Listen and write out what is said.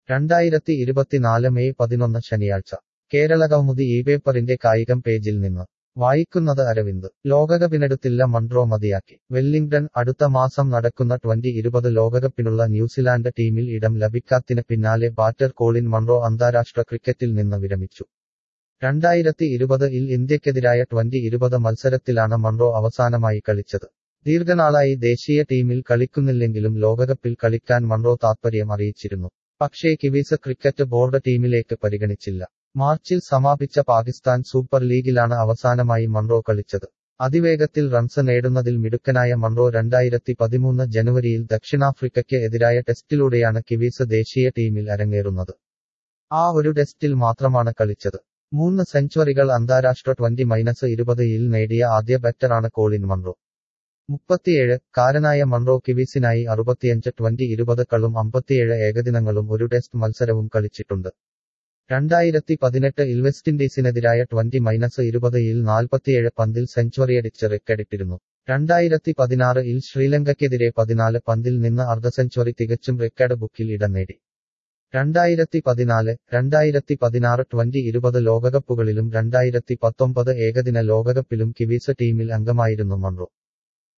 2024 May 11 ശനിയാഴ്ച കേരളകൗമുദി ഇപേപ്പറിന്റെ കായികം പേജിൽ നിന്ന് വായിക്കുന്നത് അരവിന്ദ് ലോകകപ്പിനെടുത്തില്ല മൺട്രോ മതിയാക്കി വെല്ലിംഗ്ടൺ അടുത്ത മാസം നടക്കുന്ന ട്വന്റി20 ലോകകപ്പിനുള്ള ന്യൂസിലാൻഡ് ടീമിൽ ഇടം ലഭിക്കാത്തിന് പിന്നാലെ ബാറ്റർ കോളിൻ മൺറോ അന്താരാഷ്ട്ര ക്രിക്കറ്റിൽ നിന്ന് വിരമിച്ചു 2020-ൽ ഇന്ത്യക്കെതിരായ ട്വന്റി20 മത്സരത്തിലാണ് മൺറോ അവസാനമായി കളിച്ചത് ദീർഘനാളായി ദേശീയ ടീമിൽ കളിക്കുന്നില്ലെങ്കിലും ലോകകപ്പിൽ കളിക്കാൻ മൺറോ താത്പര്യം അറിയിച്ചിരുന്നു പക്ഷേ കിവീസ് ക്രിക്കറ്റ് ബോർഡ് ടീമിലേക്ക് പരിഗണിച്ചില്ല മാർച്ചിൽ സമാപിച്ച പാകിസ്ഥാൻ സൂപ്പർ ലീഗിലാണ് അവസാനമായി മൺറോ കളിച്ചത് അതിവേഗത്തിൽ റൺസ് നേടുന്നതിൽ മിടുക്കനായ മൺറോ 2013 ജനുവരിയിൽ ദക്ഷിണാഫ്രിക്കയ്ക്ക് എതിരായ ടെസ്റ്റിലൂടെയാണ് കിവീസ് ദേശീയ ടീമിൽ അരങ്ങേറുന്നത് ആ ഒരു ടെസ്റ്റിൽ മാത്രമാണ് കളിച്ചത് 3 സെഞ്ചുറികൾ അന്താരാഷ്ട്ര ട്വന്റി-20-ൽ നേടിയ ആദ്യ ബാറ്ററാണ് കോളിൻ മൺറോ 37-കാരനായ മൺറോ കിവീസിനായി 65 ട്വന്റി20കളും 57 ഏകദിനങ്ങളും ഒരു ടെസ്റ്റ് മത്സരവും കളിച്ചിട്ടുണ്ട് 2018-ൽ വെസ്റ്റിൻഡീസിനെതിരായ ട്വന്റി-20-ൽ 47 പന്തിൽ സെഞ്ചുറിയടിച്ച് റെക്കോർഡിട്ടിരുന്നു 2016-ൽ ശ്രീലങ്കയ്ക്കെതിരെ 14 പന്തിൽ നിന്ന് അർദ്ധ സെഞ്ചുറി തികച്ചും റെക്കോർഡ് ബുക്കിൽ ഇടം നേടി 2014, 2016 ട്വന്റി20 ലോകകപ്പുകളിലും 2019 ഏകദിന ലോകകപ്പിലും കിവീസ് ടീമിൽ അംഗമായിരുന്നു മൺറോ